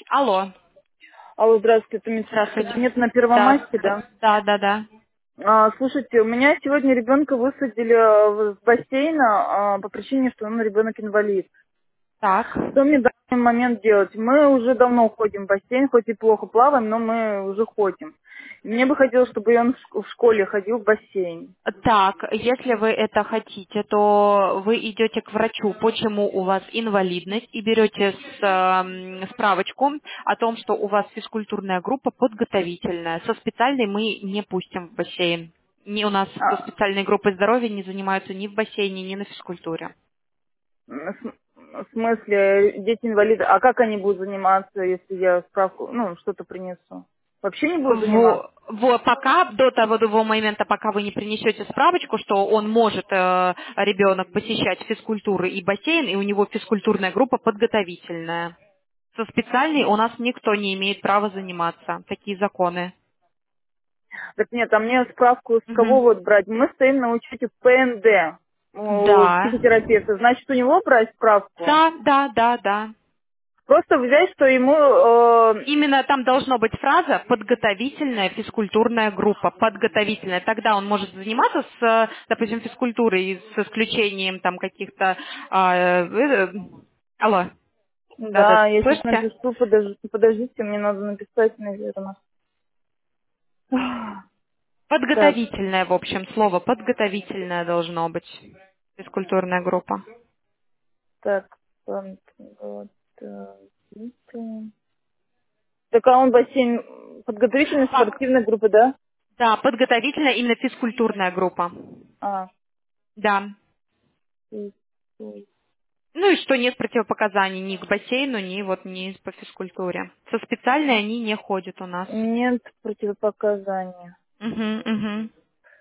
Алло. Алло, здравствуйте, это медицинский Здравствуйте. кабинет на Да, Первомайске, да? да. Слушайте, у меня сегодня ребенка высадили в бассейн по причине, что он ребенок инвалид. Так. Что мне в данный момент делать? Мы уже давно ходим в бассейн, хоть и плохо плаваем, но мы уже ходим. И мне бы хотелось, чтобы он в школе ходил в бассейн. Так, если вы это хотите, то вы идете к врачу, почему у вас инвалидность, и берете справочку о том, что у вас физкультурная группа подготовительная. Со специальной мы не пустим в бассейн. У нас со А, специальной группой здоровья не занимаются ни в бассейне, ни на физкультуре. в смысле, дети инвалиды, а как они будут заниматься, если я справку, что-то принесу? Вообще не будут заниматься? Пока, до того момента, пока вы не принесете справочку, что он может, ребенок, посещать физкультуры и бассейн, и у него физкультурная группа подготовительная. Со специальной у нас никто не имеет права заниматься. Такие законы. Так нет, а мне справку с кого Мгм. вот брать? Мы стоим на учете ПНД у Да. психотерапевта. Значит, у него брать справку? Да. Просто взять, что ему... Именно там должна быть фраза «подготовительная физкультурная группа». Подготовительная. Тогда он может заниматься допустим, физкультурой с исключением там каких-то... Алло. Да, да, я сейчас слышите? напишу, подождите, мне надо написать, наверное. Так, Подготовительная, в общем, слово подготовительное должно быть. Физкультурная группа. так, так, а он бассейн подготовительной спортивной группы, да? Да, подготовительная именно физкультурная группа. А, Да. Ну и что нет противопоказаний ни к бассейну, ни по физкультуре. Со специальной они не ходят у нас. нет противопоказаний. Мгм.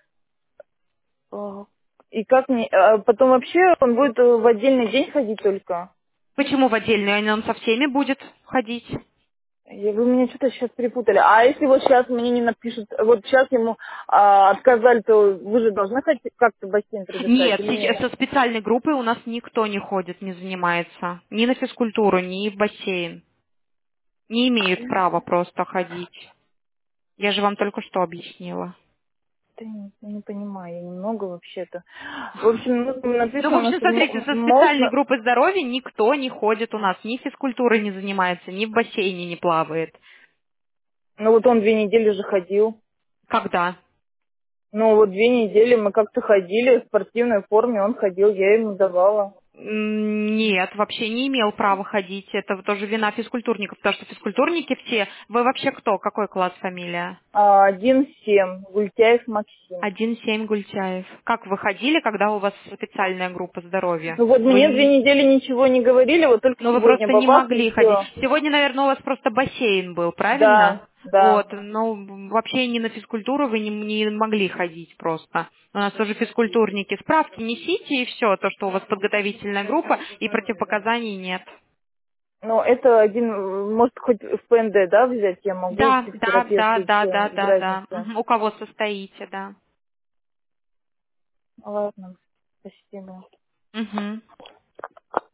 А, И как мне... потом вообще он будет в отдельный день ходить только? Почему в отдельную? Он со всеми будет ходить? Вы меня что-то сейчас перепутали. А если вот сейчас мне не напишут, вот сейчас ему отказали, то вы же должны хоть как-то бассейн предоставить Нет, или сейчас нет? со специальной группой у нас никто не ходит, не занимается. Ни на физкультуру, ни в бассейн. Не имеют права просто ходить. Я же вам только что объяснила. Да не понимаю, я немного вообще-то. В общем, Ну, в написано, общем, что смотрите, со специальной можно... группой здоровья никто не ходит у нас, ни физкультурой не занимается, ни в бассейне не плавает. Ну вот он 2 недели же ходил. Когда? Ну вот 2 недели мы как-то ходили в спортивной форме, он ходил, я ему давала. Нет, вообще не имел права ходить. Это тоже вина физкультурников, потому что физкультурники все... Вы вообще кто? Какой класс, фамилия? 1,7, Гультяев Максим. 1,7 Гультяев. Как вы ходили, когда у вас специальная группа здоровья? Ну вот Вы мне 2 недели ничего не говорили, вот только Ну, вы сегодня просто не бабах и могли ходить. все. Сегодня, наверное, у вас просто бассейн был, правильно? Да, да. Вот, ну, вообще не на физкультуру вы не могли ходить просто. У нас тоже физкультурники. Справки несите, и все, то, что у вас подготовительная группа, и противопоказаний нет. Но это один, может, хоть в ПНД, да, взять я могу, Да, да, да, психотерапевта, и да, все, да, без да, да. разницы. Мгм. У кого состоите, да. Ладно, спасибо. Мгм.